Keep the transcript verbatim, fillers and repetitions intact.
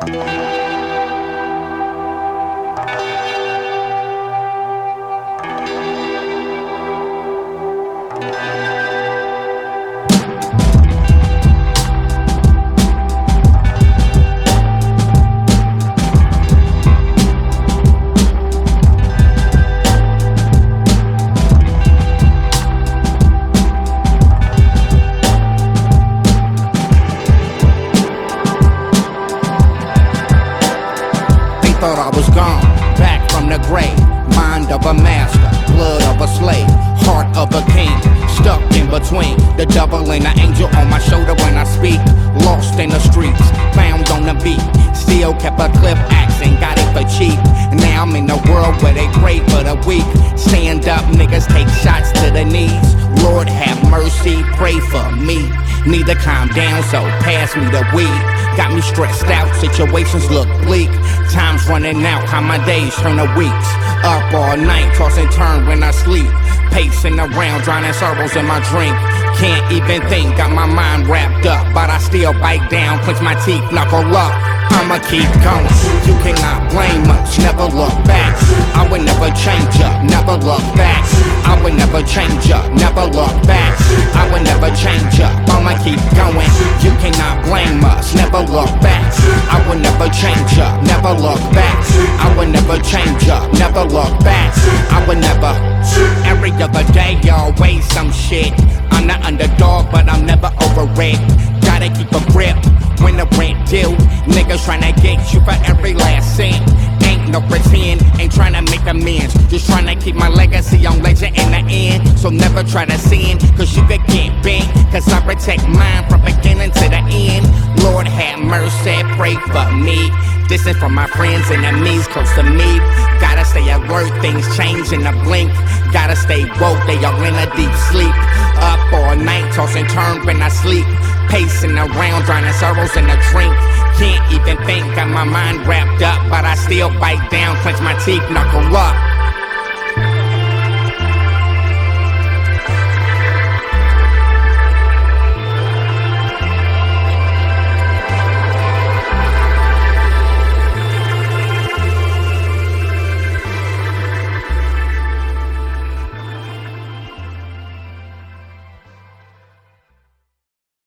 Thought I was gone, back from the grave. Mind of a master, blood of a slave, heart of a king, stuck in between the devil and the angel on my shoulder when I speak. Lost in the streets, found on the beat, still kept a clip axe and got it for cheap. Now I'm in a world where they pray for the weak. Stand up, niggas take shots to the knees. Lord have mercy, pray for me. Need to calm down, so pass me the weed. Got me stressed out, situations look bleak. Time's running out, how my days turn to weeks. Up all night, toss and turn when I sleep. Pacing around, drowning sorrows in my drink. Can't even think, got my mind wrapped up. But I still bite down, clench my teeth, knuckle up. I'ma keep going, you cannot blame us, never look back. I would never change up, never look back. I would never change up, never look back. I would never change up, I'ma keep going. You cannot blame us, never look back. I would never change up, never look back. I would never change up, never look back. I would never. Every other day, always some shit. I'm the underdog, but I'm never over it. Gotta keep a grip when the rent due. Niggas tryna get you for every last cent. Ain't no pretend, ain't tryna make amends. Just tryna keep my legacy on legend in the end. So never try to sin, cause you could get bent. Cause I protect mine from beginning to the end. Lord have mercy, pray for me. Distant from my friends, enemies close to me. Gotta stay alert, things change in a blink. Gotta stay woke, they all in a deep sleep. Up all night, toss and turn when I sleep. Pacing around, drowning sorrows in a drink. Can't even think, got my mind wrapped up. But I still bite down, clench my teeth, knuckle up.